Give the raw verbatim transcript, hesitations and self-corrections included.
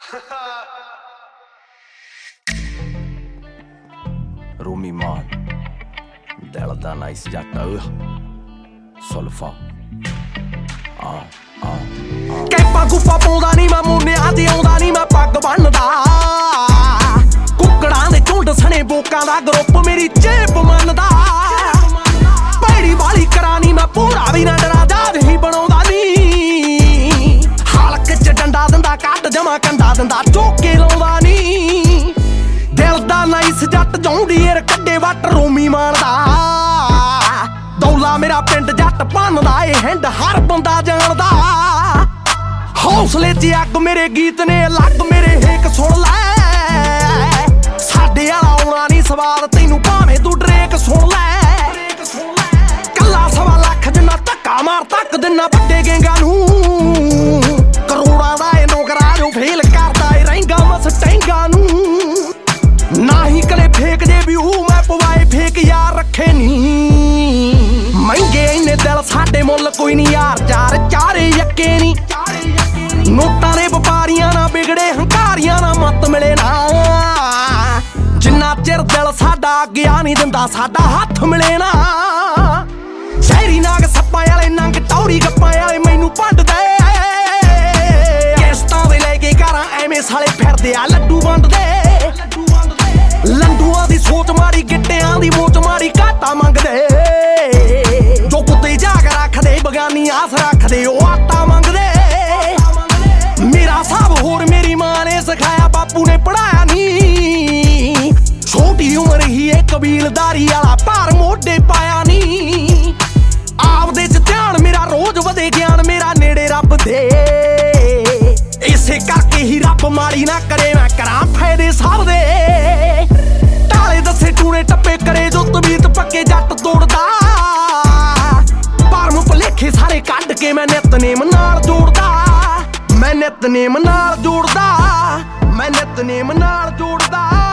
ਰੂਮੀ ਮਾਨ ਦਿਲ ਦਾ ਨਾਈਸ ਜੱਟ ਸੁਲਫਾ ਆ ਆ ਕੈਪਾ ਗੁੱਪਾ ਪਾਉਂਦਾ ਨੀ ਮੈਂ ਮੁੰਨਿਆਂ ਤੇ ਆਉਂਦਾ ਨੀ ਮੈਂ ਪੱਗ ਬੰਨਦਾ ਕੁੱਕੜਾਂ ਦੇ ਝੁੰਡ ਸਣੇ ਬੋਕਾਂ ਦਾ ਗਰੁੱਪ ਮੇਰੀ ਚੇਪ ਮੰਨਦਾ ਭੈੜੀ ਵਾਲੀ ਕਰਾਨੀ ਮੈਂ ਪੂਰਾ ਵੀ ਨਾ ਡਰਾ ਦਾਦ ਹੀ ਬਣਾਉਂਦਾ ਨੀ ਹਲਕ ਚ ਡੰਡਾ ਦਿੰਦਾ ਕੱਢ ਜਮਾ ਕੰਡਾ ਦਿੰਦਾ ਚੋਕੇ ਲਾਉਂਦਾ ਨੀ ਦਿਲ ਦਾ ਨਾਈਸ ਜੱਟ ਜੌਂਡੀਏਰ ਕੱਢੇ ਵੱਟ ਰੂਮੀ ਮਾਨਦਾ ਦੌਲਾ ਮੇਰਾ ਪਿੰਡ ਜੱਟ ਭੰਨਦਾ ਏ ਹਿੰਡ ਹਰ ਬੰਦਾ ਜਾਣਦਾ ਹੌਸਲੇ 'ਚ ਅੱਗ ਮੇਰੇ ਗੀਤ ਨੇ ਅਲੱਗ ਮੇਰੇ ਹੇਕ ਸੁਣ ਲੈ ਸਾਡੇ ਵਾਲਾ ਆਉਣਾ ਨੀ ਸਵਾਦ ਤੈਨੂੰ ਭਾਵੇਂ ਤੂੰ ਡਰੇਕ ਸੁਣ ਲੈ ਕੱਲਾ ਸਵਾ ਲੱਖ ਜਿੰਨਾ ਧੱਕਾ ਮਾਰ ਤੱਕ ਦਿਨਾ ਵੱਡੇ ਗੇਂਗਾ ਨੂੰ ਕਰੋੜਾਂ ਦਾ ਇਹ ਨੌਕਰਾ ਜੋ ਫੇਲ ਕਰਦਾ ਏ ਰਹਿੰਗਾ ਮਸਟੈਂਗਾ ਨੂੰ ਨਾ ਹੀ ਕਲੇ ਫੇਕ ਜੇ ਵੀ ਉਹ ਮੈਂ ਪਵਾਏ ਫੇਕ ਯਾਰ ਰੱਖੇ ਨੀ ਮਹਿੰਗੇ ਇੰਨੇ ਦਿਲ ਸਾਡੇ ਮੁੱਲ ਕੋਈ ਨੀ ਯਾਰ ਚਾਰ ਚਾਰੇ ਯੱਕੇ ਨੀ ਨੋਟਾਂ ਦੇ ਵਪਾਰੀਆਂ ਨਾ ਵਿਗੜੇ ਹੰਕਾਰੀਆਂ ਨਾ ਮੱਤ ਮਿਲੇ ਨਾ ਜਿੰਨਾ ਚਿਰ ਦਿਲ ਸਾਡਾ ਗਿਆ ਨੀ ਦਿੰਦਾ ਸਾਡਾ ਹੱਥ ਮਿਲੇ ਨਾ ਸ਼ਹਿਰੀ ਨਾਗ ਸੱਪਾਂ ਵਾਲੇ ਨੰਗ ਟੌਰੀ ਗੱਪਾਂ ਵਾਲੇ ਮੈਨੂੰ ਭੰਡਦੇ ਕਿਸ਼ਤਾਂ ਦੇ ਲੈ ਕੇ ਘਰਾਂ ਐਵੇਂ ਸਾਲੇ ਫਿਰਦੇ ਆ ਲੱਡੂ ਵੰਡਦੇ ਲੰਡੂਆਂ ਦੀ ਸੋਚ ਮਾਰੀ ਗਿੱਟਿਆਂ ਦੀ ਮੋਚ ਮਾਰੀ ਘਾਟਾ ਮੰਗਦੇ ਜੋ ਕੁੱਤੇ ਜਾਗ ਰੱਖਦੇ ਬਗਾਨੀ ਆਸ ਰੱਖਦੇ ਉਹ ਆਟਾ ਮੰਗਦੇ ਮੇਰਾ ਸਾਬ ਹੋਰ ਮੇਰੀ ਮਾਂ ਨੇ ਸਿਖਾਇਆ ਬਾਪੂ ਨੇ ਪੜਾਇਆ ਨੀ ਛੋਟੀ ਉਮਰ ਹੀ ਇਹ ਕਬੀਲਦਾਰੀ ਵਾਲਾ ਭਾਰ ਮੋਢੇ ਪਾਇਆ ਨੀ ਆਪਦੇ ਚ ਧਿਆਨ ਮੇਰਾ ਰੋਜ਼ ਵਧੇ ਗਿਆਨ ਮੇਰਾ ਨੇੜੇ ਰੱਬ ਦੇ ਇਸੇ ਕਰਕੇ ਹੀ ਰੱਬ ਮਾੜੀ ਨਾ ਕਰੇ ਮੈਂ ਕਰਾਂ ਫਾਇਦੇ ਸਭ ਦੇ ਢਾਲੇ ਦੱਸੇ ਟੂਣੇ ਟੱਪੇ ਕਰੇ ਜੋ ਤਬੀਤ ਪੱਕੇ ਜੱਟ ਤੋੜਦਾ ਭਰਮ ਭੁਲੇਖੇ ਸਾਰੇ ਕੱਢ ਕੇ ਮੈਂ ਨਿਤਨੇਮ ਨਾਲ ਜੋੜਦਾ ਮੈਂ ਨਿਤਨੇਮ ਨਾਲ ਜੋੜਦਾ ਮੈਂ ਨਿਤਨੇਮ ਨਾਲ ਜੋੜਦਾ